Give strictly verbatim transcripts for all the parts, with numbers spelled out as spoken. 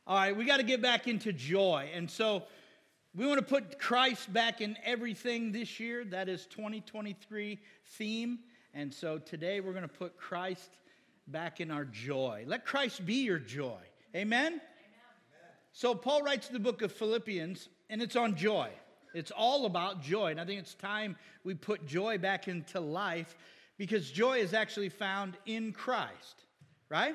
All right, we got to get back into joy. And so we want to put Christ back in everything this year. That is twenty twenty-three theme. And so today we're going to put Christ back in our joy. Let Christ be your joy. Amen? Amen? So Paul writes the book of Philippians, and it's on joy. It's all about joy. And I think it's time we put joy back into life because joy is actually found in Christ. Right?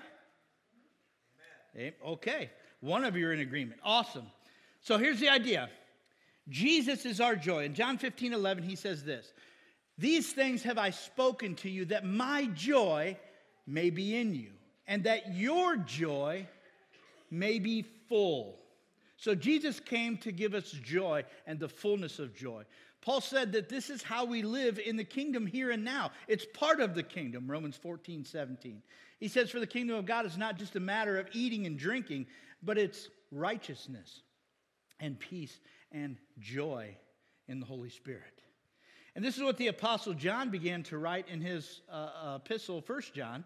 Amen. Okay. One of you are in agreement. Awesome. So here's the idea. Jesus is our joy. In John fifteen eleven, he says this. These things have I spoken to you that my joy may be in you and that your joy may be full. So Jesus came to give us joy and the fullness of joy. Paul said that this is how we live in the kingdom here and now. It's part of the kingdom, Romans fourteen seventeen. He says, for the kingdom of God is not just a matter of eating and drinking, but it's righteousness and peace and joy in the Holy Spirit. And this is what the Apostle John began to write in his uh, epistle, First John.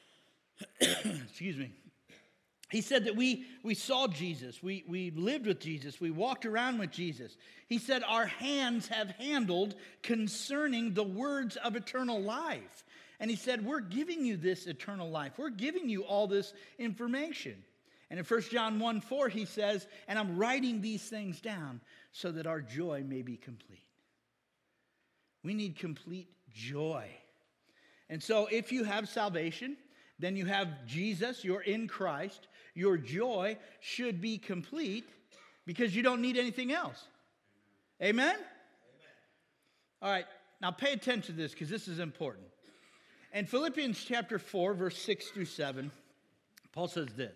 Excuse me. He said that we, we saw Jesus, we, we lived with Jesus, we walked around with Jesus. He said our hands have handled concerning the words of eternal life. And he said, we're giving you this eternal life. We're giving you all this information. And in First John one four, he says, and I'm writing these things down so that our joy may be complete. We need complete joy. And so if you have salvation, then you have Jesus, you're in Christ. Your joy should be complete because you don't need anything else. Amen? Amen? All right, now pay attention to this because this is important. In Philippians chapter four, verse six through seven, Paul says this.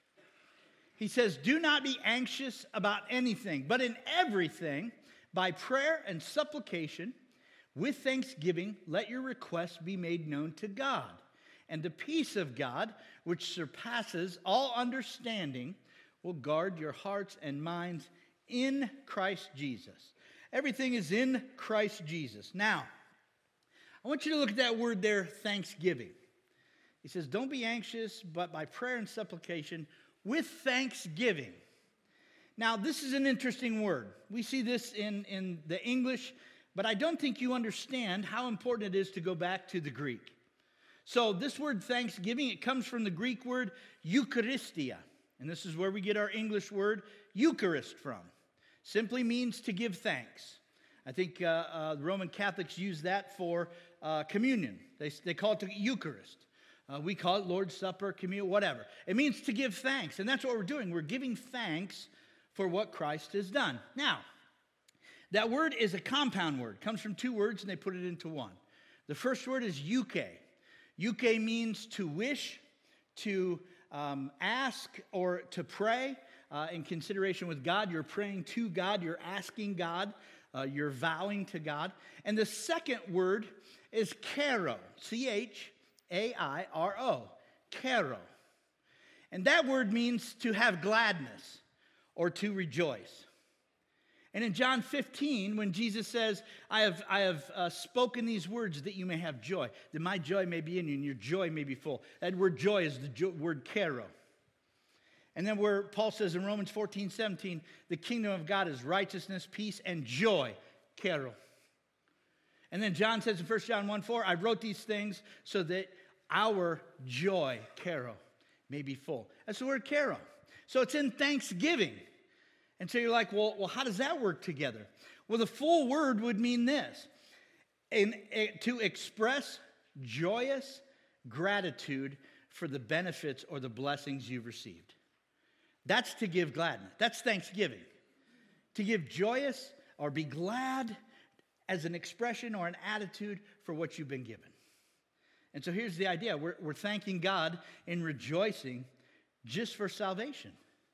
He says, do not be anxious about anything, but in everything, by prayer and supplication, with thanksgiving, let your requests be made known to God. And the peace of God, which surpasses all understanding, will guard your hearts and minds in Christ Jesus. Everything is in Christ Jesus. Now, I want you to look at that word there, thanksgiving. He says, don't be anxious, but by prayer and supplication, with thanksgiving. Now, this is an interesting word. We see this in, in the English, but I don't think you understand how important it is to go back to the Greek. So this word thanksgiving, it comes from the Greek word Eucharistia. And this is where we get our English word Eucharist from. Simply means to give thanks. I think uh, uh, the Roman Catholics use that for uh, communion. They, they call it the Eucharist. Uh, we call it Lord's Supper, communion, whatever. It means to give thanks. And that's what we're doing. We're giving thanks for what Christ has done. Now, that word is a compound word. It comes from two words and they put it into one. The first word is euche. Euche means to wish, to um, ask, or to pray uh, in consideration with God. You're praying to God. You're asking God. Uh, you're vowing to God. And the second word is chairo, C H A I R O, chairo. And that word means to have gladness or to rejoice. And in John fifteen, when Jesus says, I have, I have uh, spoken these words that you may have joy, that my joy may be in you and your joy may be full. That word joy is the jo- word chairo. And then where Paul says in Romans fourteen seventeen, the kingdom of God is righteousness, peace, and joy, chairo. And then John says in First John one four, I wrote these things so that our joy, chairo, may be full. That's the word chairo. So it's in thanksgiving. And so you're like, well, well, how does that work together? Well, the full word would mean this. In, in, to express joyous gratitude for the benefits or the blessings you've received. That's to give gladness. That's thanksgiving. To give joyous or be glad as an expression or an attitude for what you've been given. And so here's the idea. We're, we're thanking God and rejoicing just for salvation.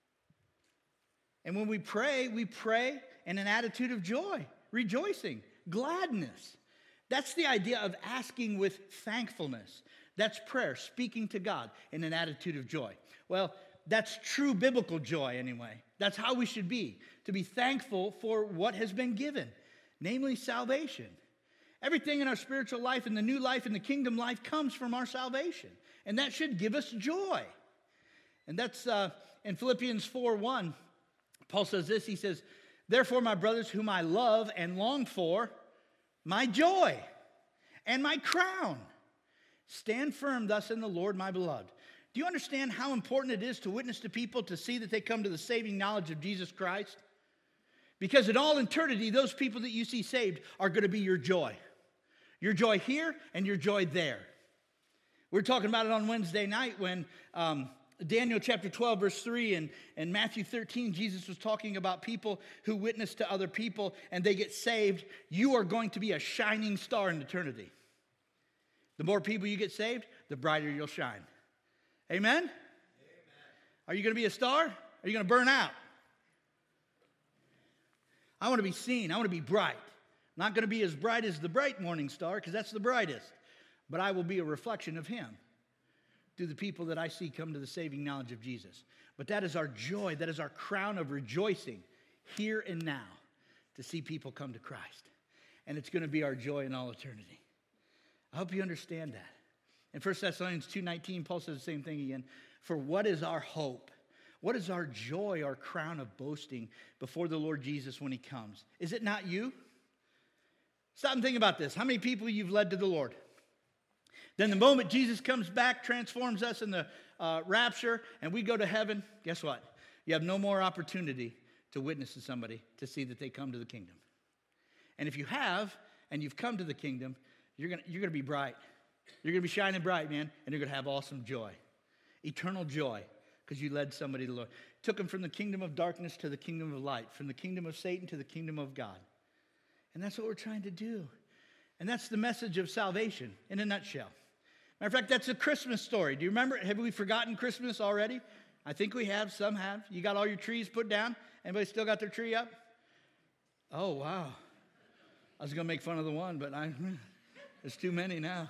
And when we pray, we pray in an attitude of joy, rejoicing, gladness. That's the idea of asking with thankfulness. That's prayer, speaking to God in an attitude of joy. Well, that's true biblical joy anyway. That's how we should be, to be thankful for what has been given, namely salvation. Everything in our spiritual life and the new life and the kingdom life comes from our salvation. And that should give us joy. And that's uh, in Philippians four one, Paul says this. He says, therefore, my brothers, whom I love and long for, my joy and my crown, stand firm thus in the Lord, my beloved. Do you understand how important it is to witness to people to see that they come to the saving knowledge of Jesus Christ? Because in all eternity, those people that you see saved are going to be your joy. Your joy here and your joy there. We were talking about it on Wednesday night when um, Daniel chapter twelve, verse three, and, and Matthew thirteen, Jesus was talking about people who witness to other people and they get saved. You are going to be a shining star in eternity. The more people you get saved, the brighter you'll shine. Amen? Amen. Are you going to be a star? Or are you going to burn out? I want to be seen. I want to be bright. I'm not going to be as bright as the bright morning star because that's the brightest. But I will be a reflection of him through the people that I see come to the saving knowledge of Jesus. But that is our joy. That is our crown of rejoicing here and now to see people come to Christ. And it's going to be our joy in all eternity. I hope you understand that. In First Thessalonians two nineteen, Paul says the same thing again. For what is our hope? What is our joy, our crown of boasting before the Lord Jesus when he comes? Is it not you? Stop and think about this. How many people you've led to the Lord? Then the moment Jesus comes back, transforms us in the uh, rapture, and we go to heaven, guess what? You have no more opportunity to witness to somebody to see that they come to the kingdom. And if you have, and you've come to the kingdom, you're going you're gonna be bright. You're going to be shining bright, man, and you're going to have awesome joy. Eternal joy, because you led somebody to the Lord. Took them from the kingdom of darkness to the kingdom of light, from the kingdom of Satan to the kingdom of God. And that's what we're trying to do. And that's the message of salvation in a nutshell. Matter of fact, that's a Christmas story. Do you remember? Have we forgotten Christmas already? I think we have. Some have. You got all your trees put down? Anybody still got their tree up? Oh, wow. I was going to make fun of the one, but I, there's too many now.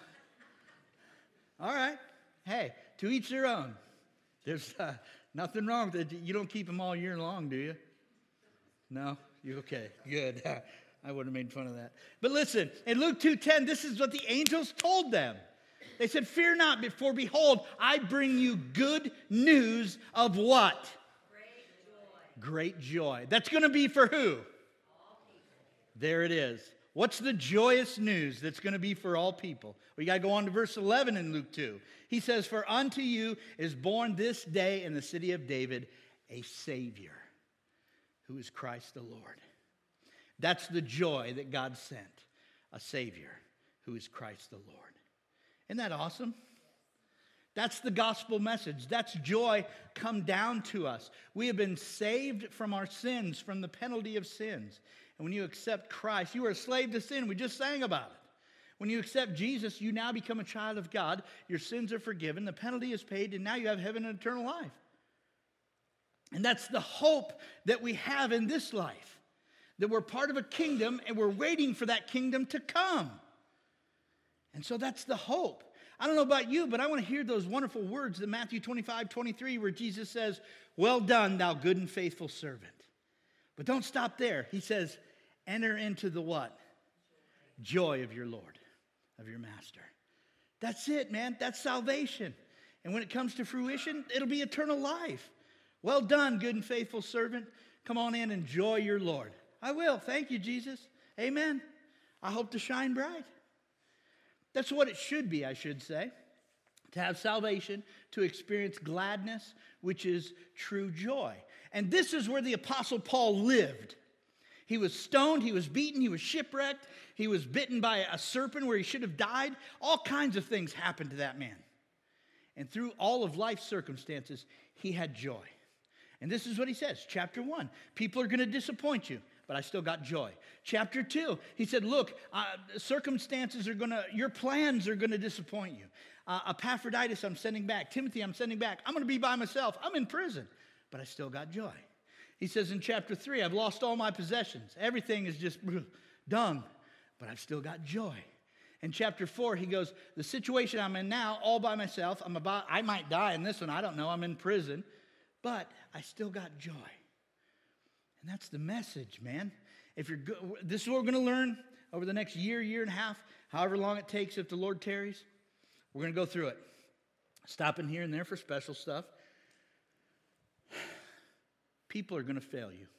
All right. Hey, to each their own. There's uh, nothing wrong with it. You don't keep them all year long, do you? No? You okay? Good. I would have made fun of that. But listen, in Luke two ten, this is what the angels told them. They said, fear not, for behold, I bring you good news of what? Great joy. Great joy. That's going to be for who? All people. There it is. What's the joyous news that's going to be for all people? We got to go on to verse eleven in Luke two. He says, for unto you is born this day in the city of David a Savior, who is Christ the Lord. That's the joy that God sent, a Savior, who is Christ the Lord. Isn't that awesome? That's the gospel message. That's joy come down to us. We have been saved from our sins, from the penalty of sins. And when you accept Christ, you are a slave to sin. We just sang about it. When you accept Jesus, you now become a child of God. Your sins are forgiven. The penalty is paid, and now you have heaven and eternal life. And that's the hope that we have in this life, that we're part of a kingdom, and we're waiting for that kingdom to come. And so that's the hope. I don't know about you, but I want to hear those wonderful words in Matthew twenty-five twenty-three where Jesus says, well done, thou good and faithful servant. But don't stop there. He says, enter into the what? Joy of your Lord, of your master. That's it, man. That's salvation. And when it comes to fruition, it'll be eternal life. Well done, good and faithful servant. Come on in, enjoy your Lord. I will. Thank you, Jesus. Amen. I hope to shine bright. That's what it should be, I should say. To have salvation, to experience gladness, which is true joy. And this is where the Apostle Paul lived. He was stoned, he was beaten, he was shipwrecked, he was bitten by a serpent where he should have died. All kinds of things happened to that man. And through all of life's circumstances, he had joy. And this is what he says, chapter one. People are going to disappoint you, but I still got joy. Chapter two, he said, look, uh, circumstances are going to, your plans are going to disappoint you. Uh, Epaphroditus, I'm sending back. Timothy, I'm sending back. I'm going to be by myself. I'm in prison, but I still got joy. He says in chapter three, I've lost all my possessions. Everything is just dung, but I've still got joy. In chapter four, he goes, the situation I'm in now, all by myself, I'm about, I might die in this one, I don't know, I'm in prison, but I still got joy. And that's the message, man. If you're good, this is what we're going to learn over the next year, year and a half, however long it takes if the Lord tarries. We're going to go through it. Stopping here and there for special stuff. people are going to fail you.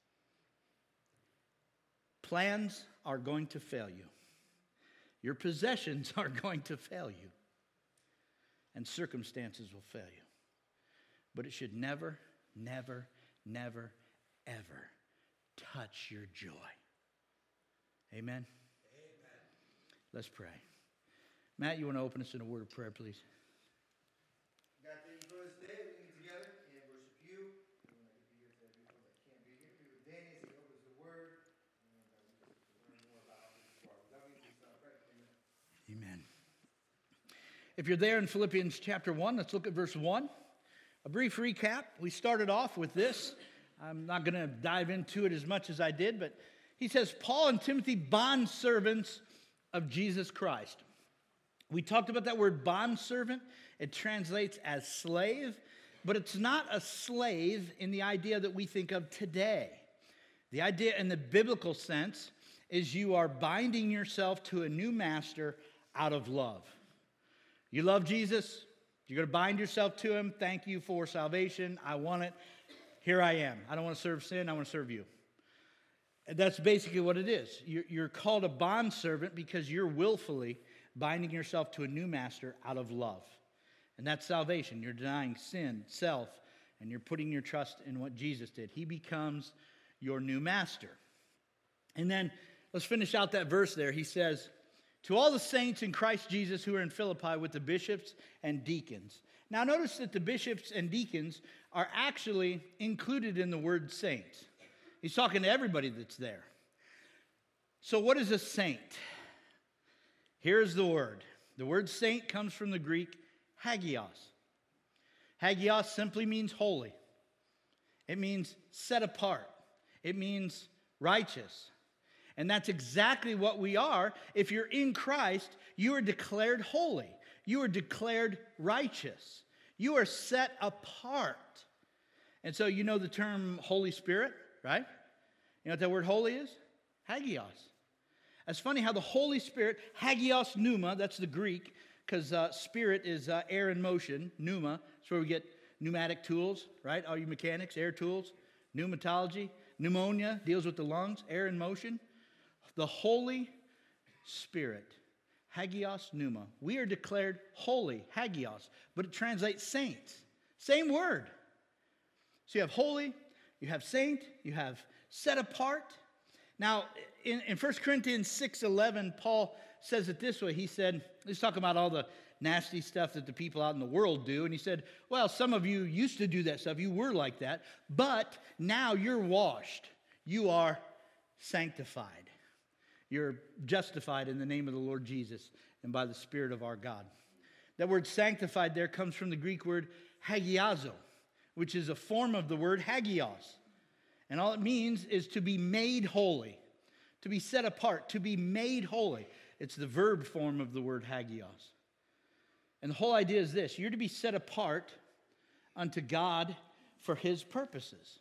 Plans are going to fail you. Your possessions are going to fail you. And circumstances will fail you. But it should never, never, never, ever touch your joy. Amen? Amen. Let's pray. Matt, you want to open us in a word of prayer, please? God, thank you for this day. We get together and worship you. We want to be here for the people that can't be here. Be with Danny as he opens the word. And uh, we just learn more about who you are. We love you. Please pray. Amen. Amen. If you're there in Philippians chapter one, let's look at verse one. A brief recap. We started off with this. I'm not going to dive into it as much as I did, but he says, Paul and Timothy, bondservants of Jesus Christ. We talked about that word bondservant. It translates as slave, but it's not a slave in the idea that we think of today. The idea in the biblical sense is you are binding yourself to a new master out of love. You love Jesus, you're going to bind yourself to him. Thank you for salvation. I want it. Here I am. I don't want to serve sin. I want to serve you. And that's basically what it is. You're called a bondservant because you're willfully binding yourself to a new master out of love. And that's salvation. You're denying sin, self, and you're putting your trust in what Jesus did. He becomes your new master. And then let's finish out that verse there. He says, to all the saints in Christ Jesus who are in Philippi with the bishops and deacons. Now notice that the bishops and deacons are actually included in the word saints. He's talking to everybody that's there. So what is a saint? Here's the word. The word saint comes from the Greek hagios. Hagios simply means holy. It means set apart. It means righteous. And that's exactly what we are. If you're in Christ, you are declared holy. You are declared righteous. You are set apart. And so you know the term Holy Spirit, right? You know what that word holy is? Hagios. It's funny how the Holy Spirit, hagios pneuma, that's the Greek, because uh, spirit is uh, air in motion, pneuma. That's where we get pneumatic tools, right? All you mechanics, air tools, pneumatology. Pneumonia deals with the lungs, air in motion. The Holy Spirit, hagios pneuma. We are declared holy, hagios, but it translates saints. Same word. So you have holy, you have saint, you have set apart. Now, in, in First Corinthians six eleven, Paul says it this way. He said, he's talking about all the nasty stuff that the people out in the world do. And he said, well, some of you used to do that stuff. You were like that. But now you're washed. You are sanctified. You're justified in the name of the Lord Jesus and by the Spirit of our God. That word sanctified there comes from the Greek word hagiazo, which is a form of the word hagios. And all it means is to be made holy, to be set apart, to be made holy. It's the verb form of the word hagios. And the whole idea is this: you're to be set apart unto God for his purposes.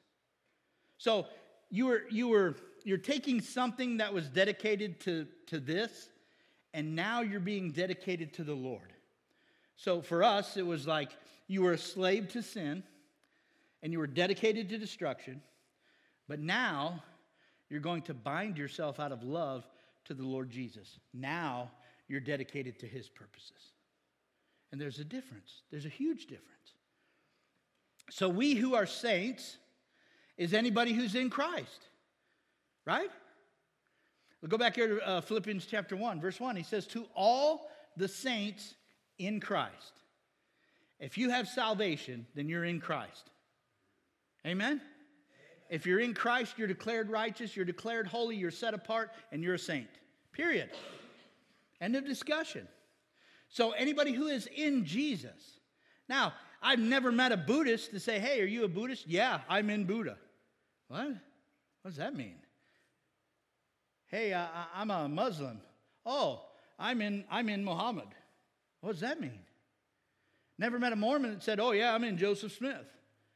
So you were, you were, you're taking something that was dedicated to, to this, and now you're being dedicated to the Lord. So for us, it was like you were a slave to sin, and you were dedicated to destruction, but now you're going to bind yourself out of love to the Lord Jesus. Now you're dedicated to his purposes. And there's a difference. There's a huge difference. So we who are saints is anybody who's in Christ, right? We'll go back here to uh, Philippians chapter one, verse one. He says, to all the saints in Christ. If you have salvation, then you're in Christ. Amen? Amen? If you're in Christ, you're declared righteous, you're declared holy, you're set apart, and you're a saint. Period. End of discussion. So anybody who is in Jesus. Now, I've never met a Buddhist to say, hey, are you a Buddhist? Yeah, I'm in Buddha. What? What does that mean? Hey, uh, I'm a Muslim. Oh, I'm in, I'm in Muhammad. What does that mean? Never met a Mormon that said, oh yeah, I'm in Joseph Smith.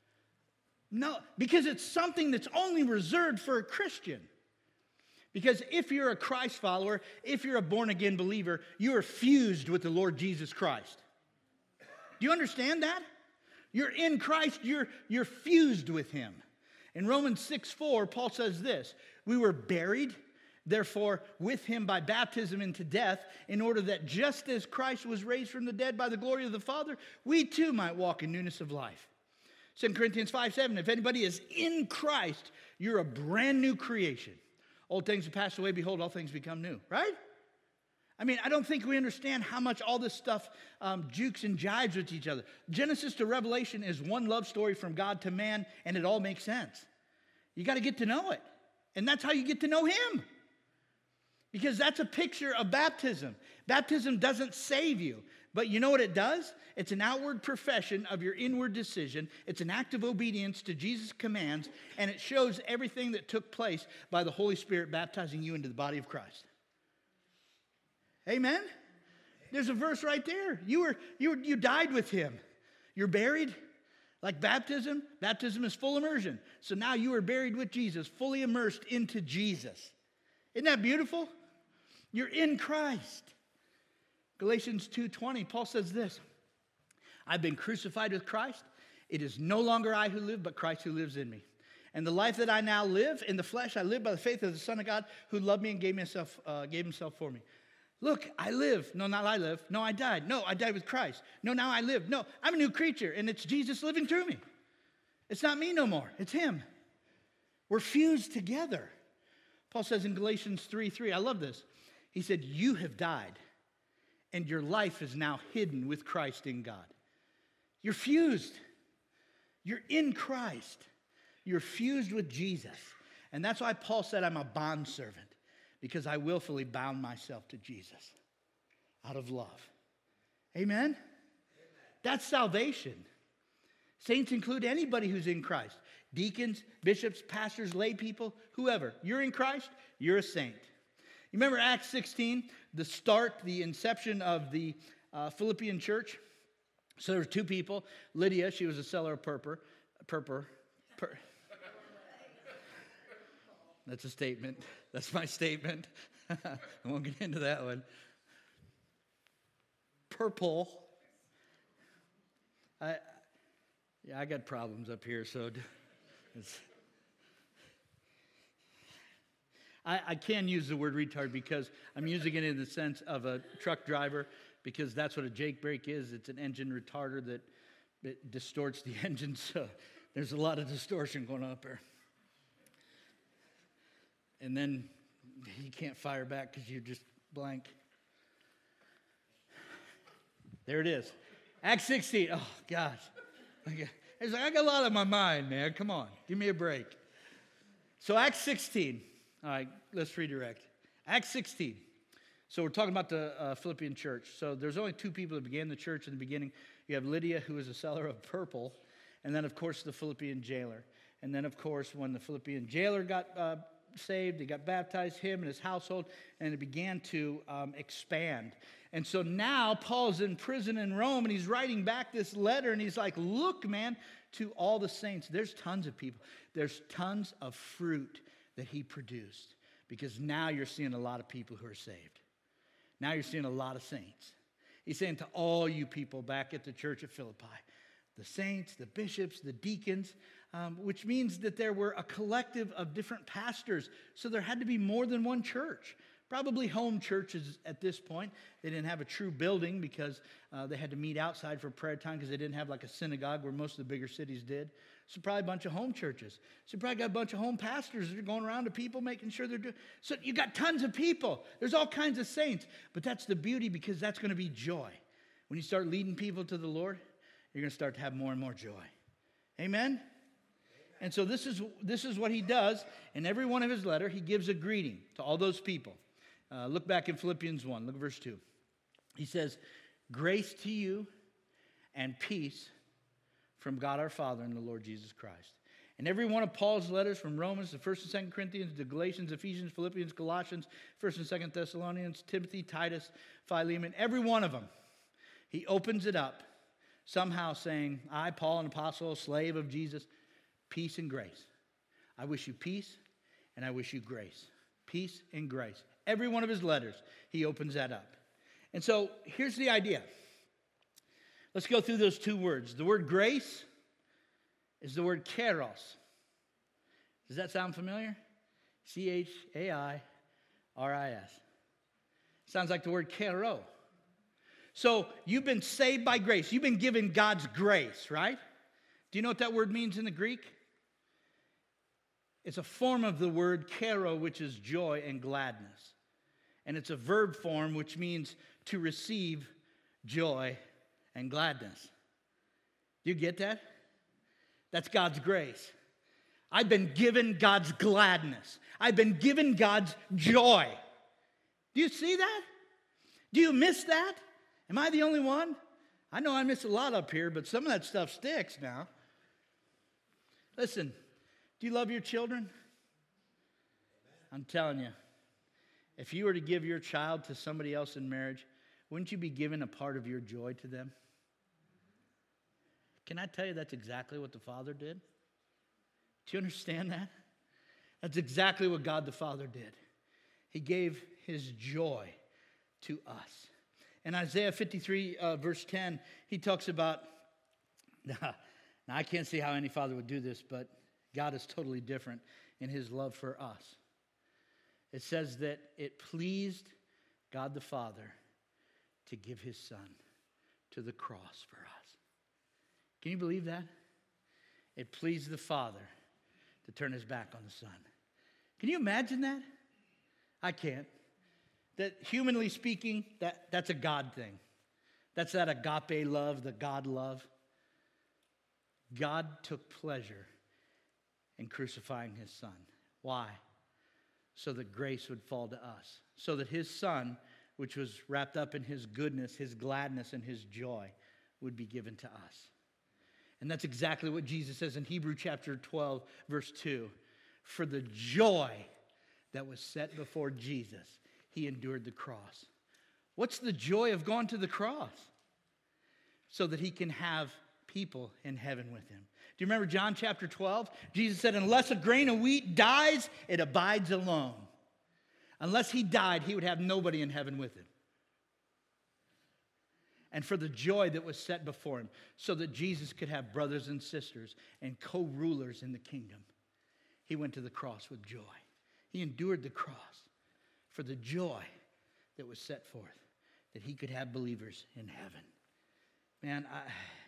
No, because it's something that's only reserved for a Christian. Because if you're a Christ follower, if you're a born-again believer, you are fused with the Lord Jesus Christ. Do you understand that? You're in Christ, you're, you're fused with him. In Romans six four, Paul says this, we were buried, therefore, with him by baptism into death, in order that just as Christ was raised from the dead by the glory of the Father, we too might walk in newness of life. Second Corinthians five seven, if anybody is in Christ, you're a brand new creation. Old things have passed away, behold, all things become new, right? I mean, I don't think we understand how much all this stuff um, jukes and jives with each other. Genesis to Revelation is one love story from God to man, and it all makes sense. You got to get to know it. And that's how you get to know him. Because that's a picture of baptism. Baptism doesn't save you. But you know what it does? It's an outward profession of your inward decision. It's an act of obedience to Jesus' commands. And it shows everything that took place by the Holy Spirit baptizing you into the body of Christ. Amen? There's a verse right there. You were, you were, you died with him. You're buried. Like baptism, baptism is full immersion. So now you are buried with Jesus, fully immersed into Jesus. Isn't that beautiful? You're in Christ. Galatians two twenty, Paul says this, I've been crucified with Christ. It is no longer I who live, but Christ who lives in me. And the life that I now live in the flesh, I live by the faith of the Son of God who loved me and gave himself, uh, gave himself for me. Look, I live. No, not I live. No, I died. No, I died with Christ. No, now I live. No, I'm a new creature, and it's Jesus living through me. It's not me no more. It's him. We're fused together. Paul says in Galatians three three, I love this. He said, you have died, and your life is now hidden with Christ in God. You're fused. You're in Christ. You're fused with Jesus. And that's why Paul said, I'm a bondservant. Because I willfully bound myself to Jesus out of love. Amen? Amen? That's salvation. Saints include anybody who's in Christ. Deacons, bishops, pastors, lay people, whoever. You're in Christ, you're a saint. You remember Acts sixteen, the start, the inception of the uh, Philippian church? So there were two people. Lydia, she was a seller of purple. Purple. Pur- That's a statement. That's my statement. I won't get into that one. Purple. I, yeah, I got problems up here, so it's, I, I can use the word retard because I'm using it in the sense of a truck driver, because that's what a Jake brake is. It's an engine retarder that it distorts the engine, so there's a lot of distortion going on up there. And then you can't fire back because you're just blank. There it is. Acts sixteen. Oh, gosh. Okay. It's like, I got a lot on my mind, man. Come on. Give me a break. So Acts sixteen. All right, let's redirect. Acts sixteen. So we're talking about the uh, Philippian church. So there's only two people that began the church in the beginning. You have Lydia, who is a seller of purple. And then, of course, the Philippian jailer. And then, of course, when the Philippian jailer got uh, saved, he got baptized, him and his household, and it began to um, expand. And so now Paul's in prison in Rome, and he's writing back this letter, and he's like, look, man, to all the saints. There's tons of people. There's tons of fruit that he produced, because now you're seeing a lot of people who are saved. Now you're seeing a lot of saints. He's saying to all you people back at the church at Philippi, the saints, the bishops, the deacons, Um, which means that there were a collective of different pastors. So there had to be more than one church. Probably home churches at this point. They didn't have a true building because uh, they had to meet outside for prayer time because they didn't have like a synagogue where most of the bigger cities did. So probably a bunch of home churches. So you probably got a bunch of home pastors that are going around to people making sure they're doing. So you got tons of people. There's all kinds of saints. But that's the beauty, because that's going to be joy. When you start leading people to the Lord, you're going to start to have more and more joy. Amen? And so this is this is what he does. In every one of his letter, he gives a greeting to all those people. Uh, look back in Philippians one. Look at verse two. He says, grace to you and peace from God our Father and the Lord Jesus Christ. And every one of Paul's letters, from Romans to First and Second Corinthians to Galatians, Ephesians, Philippians, Colossians, First and Second Thessalonians, Timothy, Titus, Philemon, every one of them, he opens it up somehow saying, I, Paul, an apostle, a slave of Jesus, peace and grace. I wish you peace, and I wish you grace. Peace and grace. Every one of his letters, he opens that up. And so here's the idea. Let's go through those two words. The word grace is the word kairos. Does that sound familiar? C H A I R I S. Sounds like the word kero. So you've been saved by grace. You've been given God's grace, right? Do you know what that word means in the Greek? It's a form of the word kero, which is joy and gladness. And it's a verb form, which means to receive joy and gladness. Do you get that? That's God's grace. I've been given God's gladness. I've been given God's joy. Do you see that? Do you miss that? Am I the only one? I know I miss a lot up here, but some of that stuff sticks now. Listen, do you love your children? I'm telling you, if you were to give your child to somebody else in marriage, wouldn't you be giving a part of your joy to them? Can I tell you that's exactly what the Father did? Do you understand that? That's exactly what God the Father did. He gave his joy to us. In Isaiah fifty-three, uh, verse ten, he talks about, now I can't see how any father would do this, but God is totally different in his love for us. It says that it pleased God the Father to give his Son to the cross for us. Can you believe that? It pleased the Father to turn his back on the Son. Can you imagine that? I can't. That humanly speaking, that, that's a God thing. That's that agape love, the God love. God took pleasure in crucifying his Son. Why? So that grace would fall to us. So that his Son, which was wrapped up in his goodness, his gladness, and his joy, would be given to us. And that's exactly what Jesus says in Hebrews chapter twelve, verse two. For the joy that was set before Jesus, he endured the cross. What's the joy of going to the cross? So that he can have people in heaven with him. Do you remember John chapter twelve? Jesus said, unless a grain of wheat dies, it abides alone. Unless he died, he would have nobody in heaven with him. And for the joy that was set before him, so that Jesus could have brothers and sisters and co-rulers in the kingdom, he went to the cross with joy. He endured the cross for the joy that was set forth, that he could have believers in heaven. Man, I,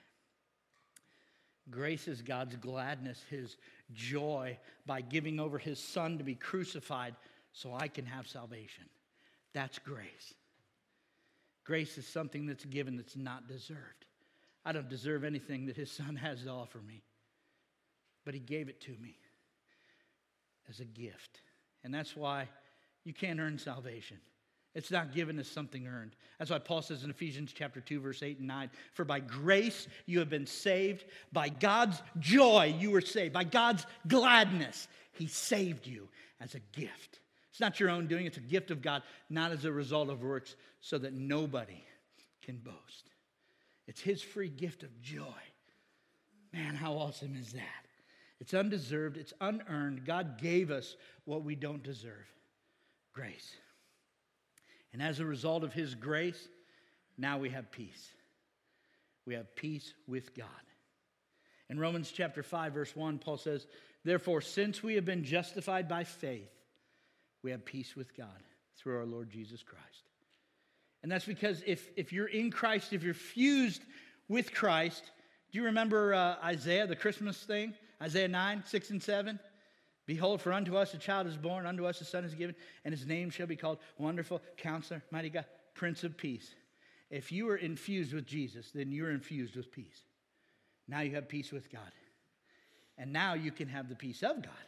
grace is God's gladness, his joy by giving over his Son to be crucified so I can have salvation. That's grace. Grace is something that's given that's not deserved. I don't deserve anything that his Son has to offer me, but he gave it to me as a gift. And that's why you can't earn salvation. It's not given as something earned. That's why Paul says in Ephesians chapter two, verse eight and nine, for by grace you have been saved. By God's joy you were saved. By God's gladness he saved you as a gift. It's not your own doing. It's a gift of God, not as a result of works, so that nobody can boast. It's his free gift of joy. Man, how awesome is that? It's undeserved. It's unearned. God gave us what we don't deserve. Grace. And as a result of his grace, now we have peace. We have peace with God. In Romans chapter five, verse one, Paul says, therefore, since we have been justified by faith, we have peace with God through our Lord Jesus Christ. And that's because if, if you're in Christ, if you're fused with Christ, do you remember uh, Isaiah, the Christmas thing? Isaiah nine, six and seven? Behold, for unto us a child is born, unto us a son is given, and his name shall be called Wonderful, Counselor, Mighty God, Prince of Peace. If you are infused with Jesus, then you're infused with peace. Now you have peace with God. And now you can have the peace of God.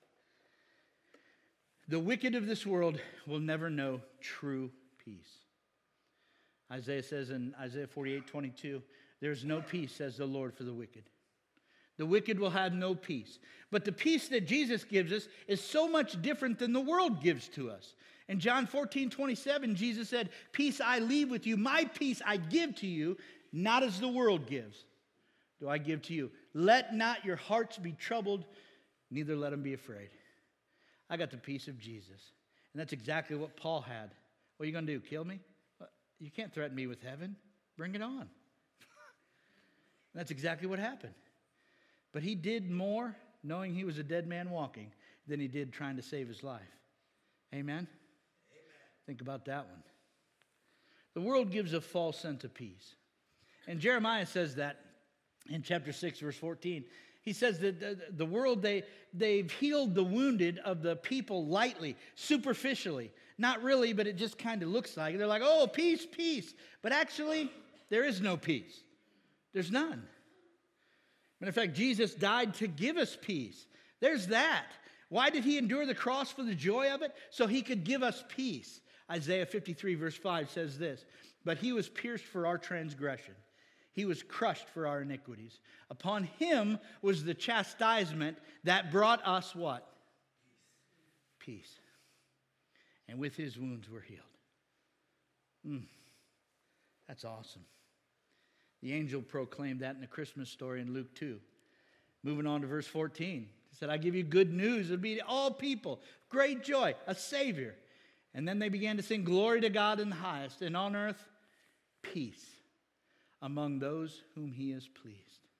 The wicked of this world will never know true peace. Isaiah says in Isaiah forty-eight, twenty-two, there is no peace, says the Lord, for the wicked. The wicked will have no peace. But the peace that Jesus gives us is so much different than the world gives to us. In John fourteen, twenty-seven, Jesus said, peace I leave with you, my peace I give to you, not as the world gives, do I give to you. Let not your hearts be troubled, neither let them be afraid. I got the peace of Jesus. And that's exactly what Paul had. What are you going to do, kill me? You can't threaten me with heaven. Bring it on. That's exactly what happened. But he did more knowing he was a dead man walking than he did trying to save his life. Amen? Amen. Think about that one. The world gives a false sense of peace. And Jeremiah says that in chapter six, verse fourteen. He says that the, the world, they, they've healed the wounded of the people lightly, superficially. Not really, but it just kind of looks like it. They're like, oh, peace, peace. But actually, there is no peace. There's none. Matter of fact, Jesus died to give us peace. There's that. Why did he endure the cross for the joy of it? So he could give us peace. Isaiah fifty-three, verse five says this, but he was pierced for our transgression. He was crushed for our iniquities. Upon him was the chastisement that brought us what? Peace. Peace. And with his wounds we're healed. Mm. That's awesome. The angel proclaimed that in the Christmas story in Luke two. Moving on to verse fourteen. He said, I give you good news. It'll be to all people. Great joy. A Savior. And then they began to sing, glory to God in the highest. And on earth, peace among those whom he is pleased.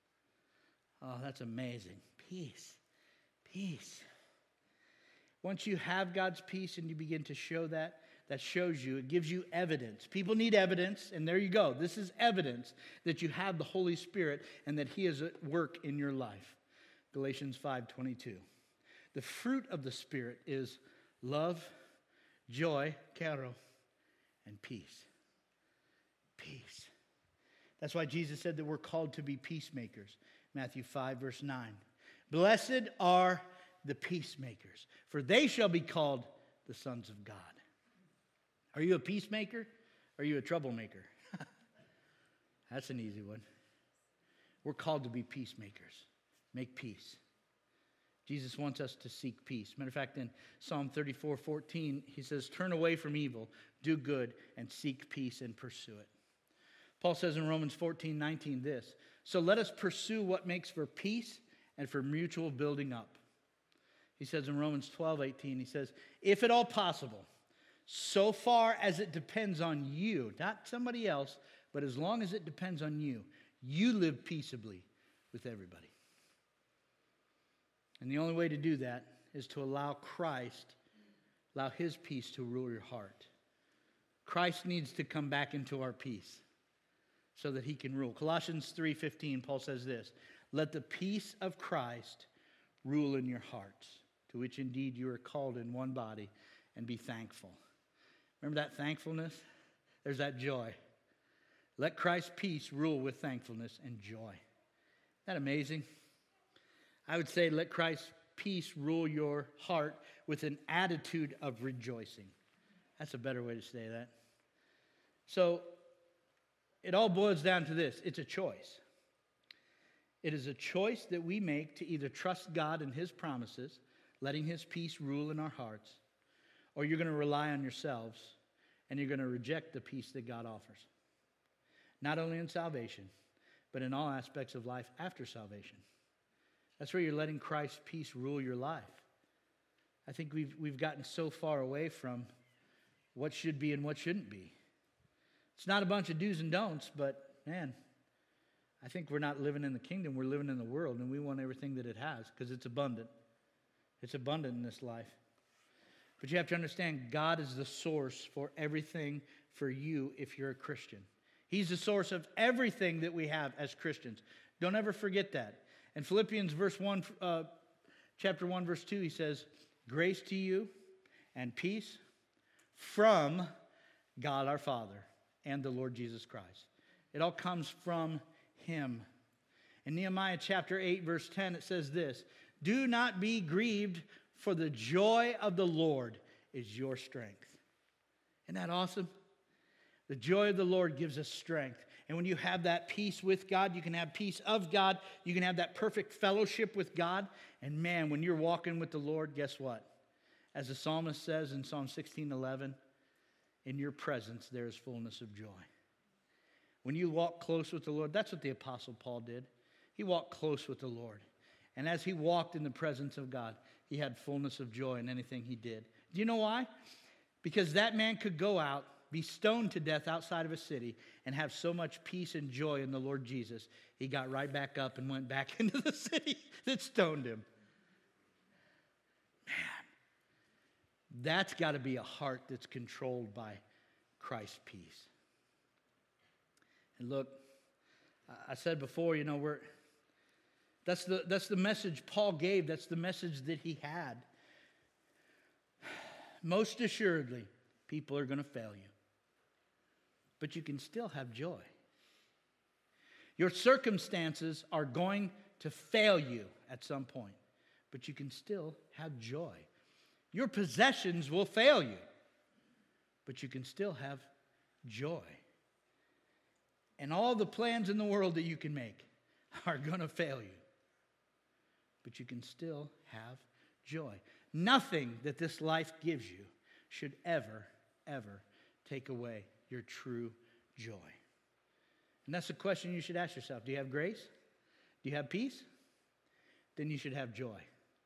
Oh, that's amazing. Peace. Peace. Once you have God's peace and you begin to show that, that shows you, it gives you evidence. People need evidence, and there you go. This is evidence that you have the Holy Spirit and that he is at work in your life. Galatians five twenty-two. The fruit of the Spirit is love, joy, karo, and peace. Peace. That's why Jesus said that we're called to be peacemakers. Matthew five, verse nine. Blessed are the peacemakers, for they shall be called the sons of God. Are you a peacemaker? Or are you a troublemaker? That's an easy one. We're called to be peacemakers. Make peace. Jesus wants us to seek peace. Matter of fact, in Psalm thirty-four fourteen, he says, turn away from evil, do good, and seek peace and pursue it. Paul says in Romans fourteen nineteen this, so let us pursue what makes for peace and for mutual building up. He says in Romans twelve eighteen, he says, if at all possible, so far as it depends on you, not somebody else, but as long as it depends on you, you live peaceably with everybody. And the only way to do that is to allow Christ, allow his peace to rule your heart. Christ needs to come back into our peace so that he can rule. Colossians three fifteen, Paul says this, let the peace of Christ rule in your hearts, to which indeed you are called in one body, and be thankful. Remember that thankfulness? There's that joy. Let Christ's peace rule with thankfulness and joy. Isn't that amazing? I would say let Christ's peace rule your heart with an attitude of rejoicing. That's a better way to say that. So it all boils down to this. It's a choice. It is a choice that we make to either trust God and his promises, letting his peace rule in our hearts, or you're going to rely on yourselves and you're going to reject the peace that God offers. Not only in salvation, but in all aspects of life after salvation. That's where you're letting Christ's peace rule your life. I think we've, we've gotten so far away from what should be and what shouldn't be. It's not a bunch of do's and don'ts, but man, I think we're not living in the kingdom, we're living in the world, and we want everything that it has because it's abundant. It's abundant in this life. But you have to understand, God is the source for everything for you if you're a Christian. He's the source of everything that we have as Christians. Don't ever forget that. In Philippians verse one, uh, chapter one, verse two, he says, grace to you and peace from God our Father and the Lord Jesus Christ. It all comes from him. In Nehemiah chapter eight, verse ten, it says this, do not be grieved, for the joy of the Lord is your strength. Isn't that awesome? The joy of the Lord gives us strength. And when you have that peace with God, you can have peace of God. You can have that perfect fellowship with God. And man, when you're walking with the Lord, guess what? As the psalmist says in Psalm sixteen eleven, in your presence there is fullness of joy. When you walk close with the Lord, that's what the Apostle Paul did. He walked close with the Lord. And as he walked in the presence of God, he had fullness of joy in anything he did. Do you know why? Because that man could go out, be stoned to death outside of a city, and have so much peace and joy in the Lord Jesus, he got right back up and went back into the city that stoned him. That's got to be a heart that's controlled by Christ's peace. And look, I said before, you know, we're that's the that's the message Paul gave. That's the message that he had. Most assuredly, people are going to fail you. But you can still have joy. Your circumstances are going to fail you at some point, but you can still have joy. Your possessions will fail you, but you can still have joy. And all the plans in the world that you can make are going to fail you, but you can still have joy. Nothing that this life gives you should ever, ever take away your true joy. And that's the question you should ask yourself. Do you have grace? Do you have peace? Then you should have joy.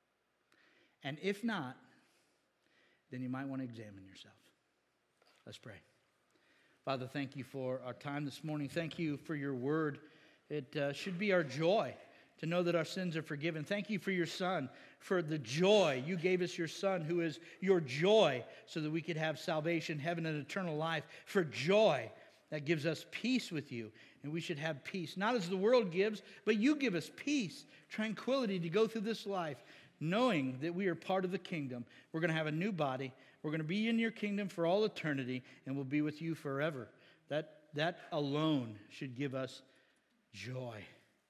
And if not, then you might want to examine yourself. Let's pray. Father, thank you for our time this morning. Thank you for your word. It uh, should be our joy to know that our sins are forgiven. Thank you for your Son, for the joy. You gave us your Son, who is your joy, so that we could have salvation, heaven, and eternal life. For joy that gives us peace with you. And we should have peace, not as the world gives, but you give us peace, tranquility to go through this life, knowing that we are part of the kingdom. We're going to have a new body. We're going to be in your kingdom for all eternity, and we'll be with you forever. That, that alone should give us joy.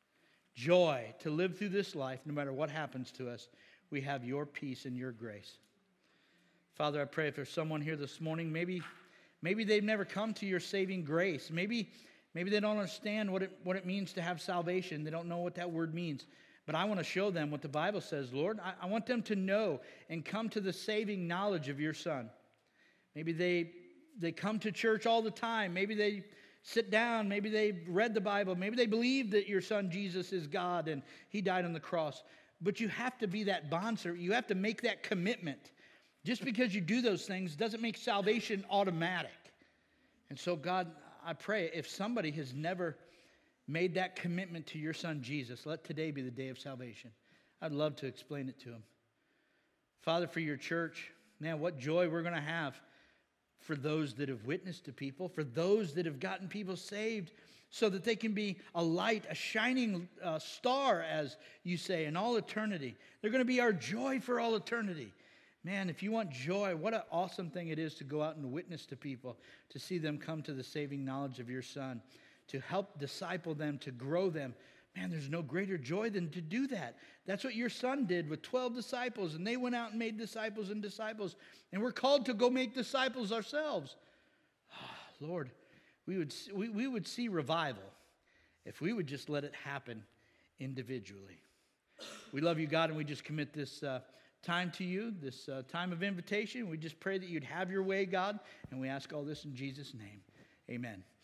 Joy to live through this life, no matter what happens to us. We have your peace and your grace. Father, I pray if there's someone here this morning, maybe, maybe they've never come to your saving grace. Maybe, maybe they don't understand what it, what it means to have salvation. They don't know what that word means. But I want to show them what the Bible says, Lord. I, I want them to know and come to the saving knowledge of your Son. Maybe they, they come to church all the time. Maybe they sit down. Maybe they've read the Bible. Maybe they believe that your Son Jesus is God and he died on the cross. But you have to be that bondservant. You have to make that commitment. Just because you do those things doesn't make salvation automatic. And so, God, I pray if somebody has never made that commitment to your Son Jesus, let today be the day of salvation. I'd love to explain it to him. Father, for your church, man, what joy we're going to have for those that have witnessed to people, for those that have gotten people saved so that they can be a light, a shining uh, star, as you say, in all eternity. They're going to be our joy for all eternity. Man, if you want joy, what an awesome thing it is to go out and witness to people, to see them come to the saving knowledge of your Son, to help disciple them, to grow them. Man, there's no greater joy than to do that. That's what your Son did with twelve disciples, and they went out and made disciples and disciples, and we're called to go make disciples ourselves. Oh, Lord, we would, we, we would see revival if we would just let it happen individually. We love you, God, and we just commit this uh, time to you, this uh, time of invitation. We just pray that you'd have your way, God, and we ask all this in Jesus' name. Amen.